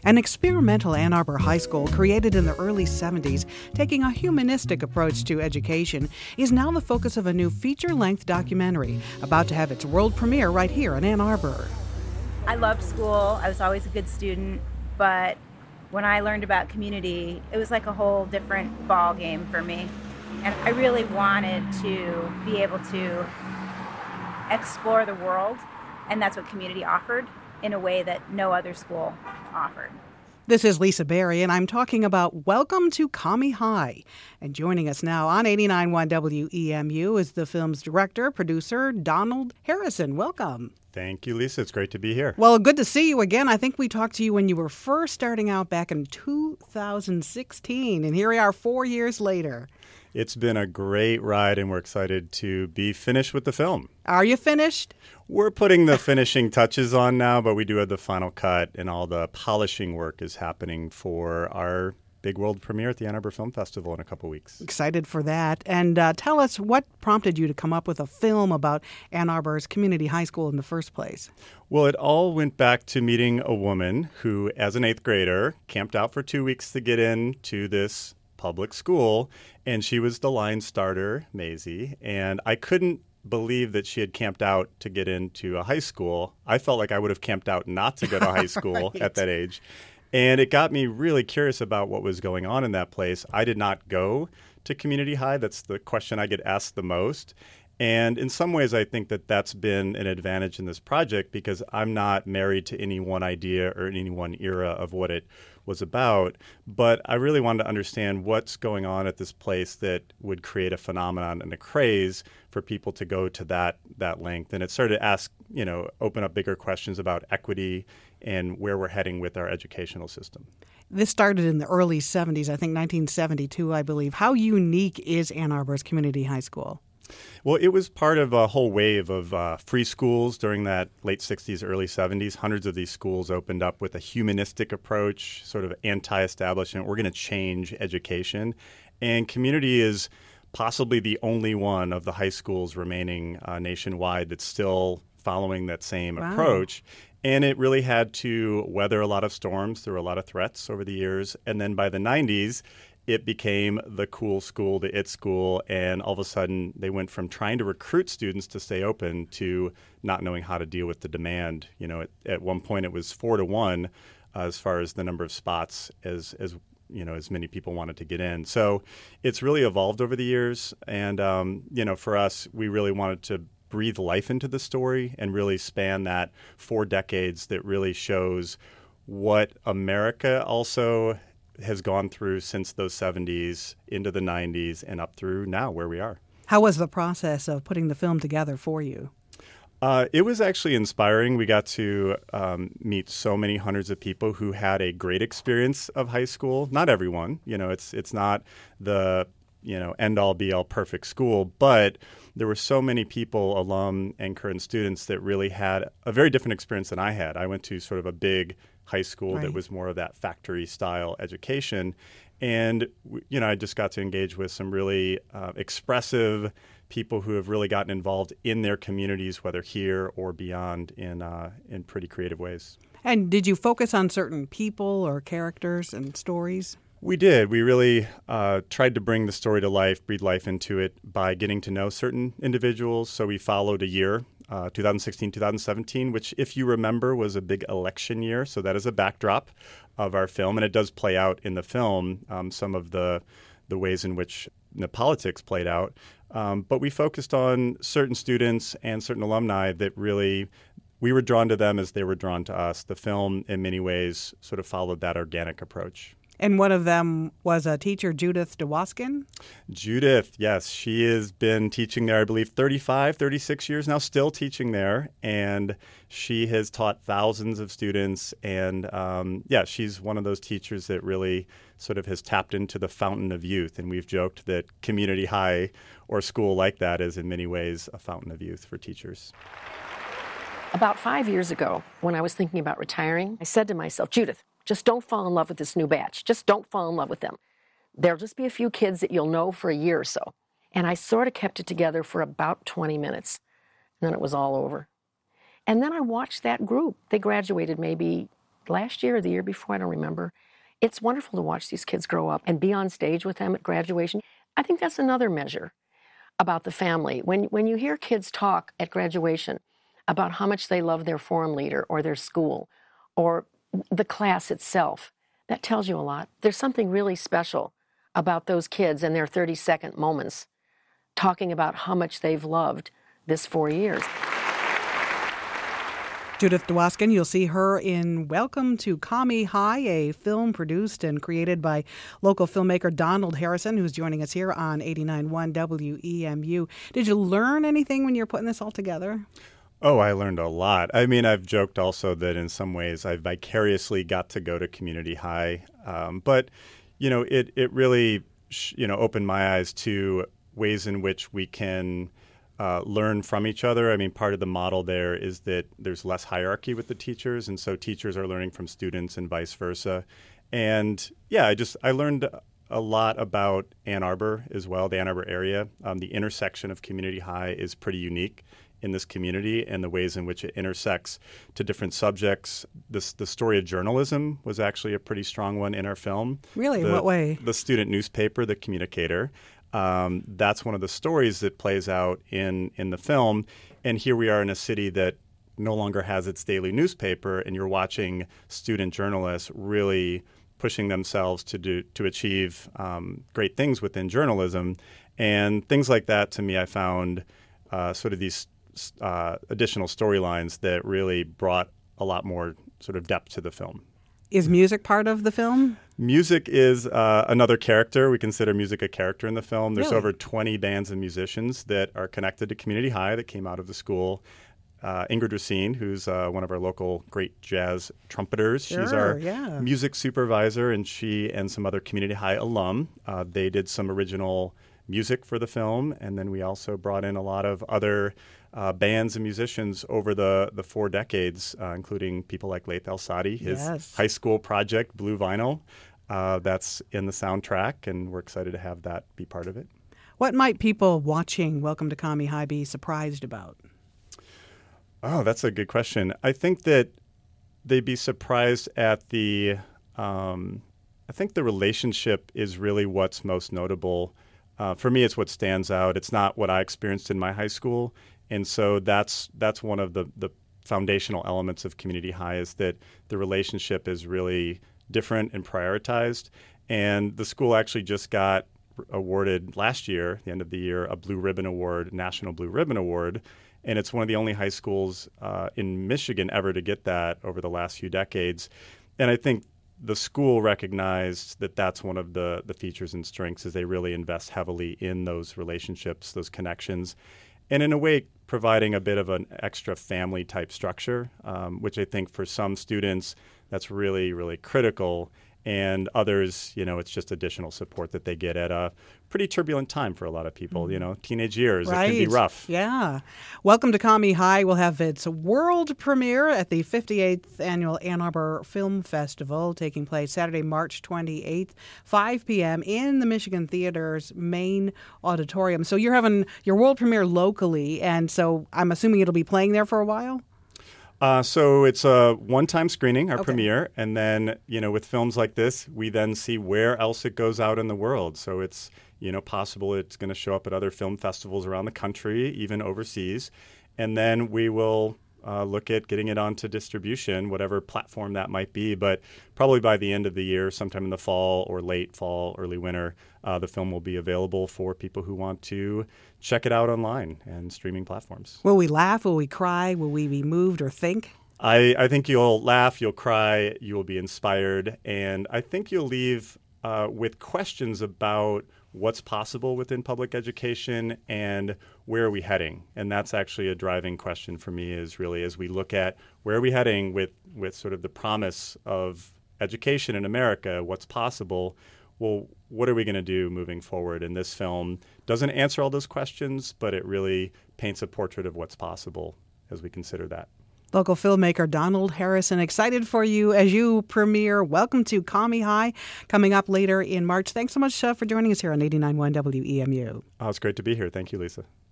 An experimental Ann Arbor high school created in the early 70s, taking a humanistic approach to education, is now the focus of a new feature-length documentary about to have its world premiere right here in Ann Arbor. I loved school. I was always a good student, but when I learned about community, it was like a whole different ball game for me. And I really wanted to be able to explore the world, and that's what community offered in a way that no other school offered. This is Lisa Berry, and I'm talking about Welcome to Kami High. And joining us now on 89.1 WEMU is the film's director, producer, Donald Harrison. Welcome. Thank you, Lisa. It's great to be here. Well, good to see you again. I think we talked to you when you were first starting out back in 2016, and here we are 4 years later. It's been a great ride, and we're excited to be finished with the film. Are you finished? We're putting the finishing touches on now, but we do have the final cut, and all the polishing work is happening for our big world premiere at the Ann Arbor Film Festival in a couple weeks. Excited for that. And tell us, what prompted you to come up with a film about Ann Arbor's community high school in the first place? Well, it all went back to meeting a woman who, as an 8th grader, camped out for 2 weeks to get into this public school, and she was the line starter, Maisie, and I couldn't believe that she had camped out to get into a high school. I felt like I would have camped out not to go to high school Right. at that age. And it got me really curious about what was going on in that place. I did not go to community high. That's the question I get asked the most. And in some ways, I think that that's been an advantage in this project because I'm not married to any one idea or any one era of what it was about. But I really wanted to understand what's going on at this place that would create a phenomenon and a craze for people to go to that length. And it started to ask, open up bigger questions about equity and where we're heading with our educational system. This started in the early 70s, I think 1972, I believe. How unique is Ann Arbor's community high school? Well, it was part of a whole wave of free schools during that late 60s, early 70s. Hundreds of these schools opened up with a humanistic approach, sort of anti-establishment. We're going to change education. And community is possibly the only one of the high schools remaining nationwide that's still following that same approach. And it really had to weather a lot of storms. There were a lot of threats over the years. And then by the 90s, it became the cool school, the it school, and all of a sudden they went from trying to recruit students to stay open to not knowing how to deal with the demand. At one point it was 4-1 as far as the number of spots as many people wanted to get in. So it's really evolved over the years, and for us, we really wanted to breathe life into the story and really span that 4 decades that really shows what America also has gone through since those 70s into the 90s and up through now where we are. How was the process of putting the film together for you? It was actually inspiring. We got to meet so many hundreds of people who had a great experience of high school. Not everyone, it's not the end-all, be-all perfect school, but there were so many people, alum and current students, that really had a very different experience than I had. I went to sort of a big high school that was more of that factory-style education. And, I just got to engage with some really expressive people who have really gotten involved in their communities, whether here or beyond, in pretty creative ways. And did you focus on certain people or characters and stories? We did. We really tried to bring the story to life, breathe life into it by getting to know certain individuals. So we followed a year, 2016, 2017, which, if you remember, was a big election year. So that is a backdrop of our film. And it does play out in the film, some of the ways in which the politics played out. But we focused on certain students and certain alumni that really we were drawn to them as they were drawn to us. The film, in many ways, sort of followed that organic approach. And one of them was a teacher, Judith DeWaskin? Judith, yes. She has been teaching there, I believe, 36 years now, still teaching there. And she has taught thousands of students. And, she's one of those teachers that really sort of has tapped into the fountain of youth. And we've joked that community high or school like that is, in many ways, a fountain of youth for teachers. About 5 years ago, when I was thinking about retiring, I said to myself, Judith, just don't fall in love with this new batch. Just don't fall in love with them. There'll just be a few kids that you'll know for a year or so. And I sort of kept it together for about 20 minutes. And then it was all over. And then I watched that group. They graduated maybe last year or the year before, I don't remember. It's wonderful to watch these kids grow up and be on stage with them at graduation. I think that's another measure about the family. When you hear kids talk at graduation about how much they love their form leader or their school or the class itself, that tells you a lot. There's something really special about those kids and their 30-second moments talking about how much they've loved this 4 years. Judith Dwoskin, you'll see her in Welcome to Kami High, a film produced and created by local filmmaker Donald Harrison, who's joining us here on 89.1 WEMU. Did you learn anything when you're putting this all together? Oh, I learned a lot. I mean, I've joked also that in some ways I've vicariously got to go to community high. But, it really, opened my eyes to ways in which we can learn from each other. I mean, part of the model there is that there's less hierarchy with the teachers, and so teachers are learning from students and vice versa. And yeah, I learned a lot about Ann Arbor as well, the Ann Arbor area. The intersection of community high is pretty unique in this community and the ways in which it intersects to different subjects. The story of journalism was actually a pretty strong one in our film. Really? In what way? The student newspaper, The Communicator. That's one of the stories that plays out in the film. And here we are in a city that no longer has its daily newspaper, and you're watching student journalists really pushing themselves to achieve great things within journalism. And things like that, to me, I found sort of these additional storylines that really brought a lot more sort of depth to the film. Is music part of the film? Music is another character. We consider music a character in the film. There's Really? over 20 bands and musicians that are connected to Community High that came out of the school. Ingrid Racine, who's one of our local great jazz trumpeters. She's our music supervisor, and she and some other Community High alum, they did some original music for the film, and then we also brought in a lot of other bands and musicians over the 4 decades, including people like Laith El-Sadi, his high school project, Blue Vinyl. That's in the soundtrack, and we're excited to have that be part of it. What might people watching Welcome to Kami High be surprised about? Oh, that's a good question. I think that they'd be surprised at I think the relationship is really what's most notable. For me, it's what stands out. It's not what I experienced in my high school. And so that's one of the foundational elements of Community High, is that the relationship is really different and prioritized. And the school actually just got awarded last year, the end of the year, a Blue Ribbon Award, National Blue Ribbon Award. And it's one of the only high schools in Michigan ever to get that over the last few decades. And I think the school recognized that that's one of the features and strengths, is they really invest heavily in those relationships, those connections, and in a way providing a bit of an extra family type structure, which I think for some students that's really, really critical. And others, it's just additional support that they get at a pretty turbulent time for a lot of people. Teenage years, Right. It can be rough. Yeah. Welcome to Kami High will have its world premiere at the 58th Annual Ann Arbor Film Festival, taking place Saturday, March 28th, 5 p.m. in the Michigan Theater's main auditorium. So you're having your world premiere locally, and so I'm assuming it'll be playing there for a while? So it's a one-time screening, our premiere, and then, with films like this, we then see where else it goes out in the world. So it's, possible it's going to show up at other film festivals around the country, even overseas. And then we will look at getting it onto distribution, whatever platform that might be. But probably by the end of the year, sometime in the fall or late fall, early winter, the film will be available for people who want to check it out online and streaming platforms. Will we laugh? Will we cry? Will we be moved or think? I think you'll laugh, you'll cry, you will be inspired, and I think you'll leave with questions about what's possible within public education and where are we heading. And that's actually a driving question for me, is really as we look at where are we heading with sort of the promise of education in America, what's possible, well, what are we going to do moving forward? And this film doesn't answer all those questions, but it really paints a portrait of what's possible as we consider that. Local filmmaker Donald Harrison, excited for you as you premiere Welcome to Kami High, coming up later in March. Thanks so much for joining us here on 89.1 WEMU. Oh, it's great to be here. Thank you, Lisa.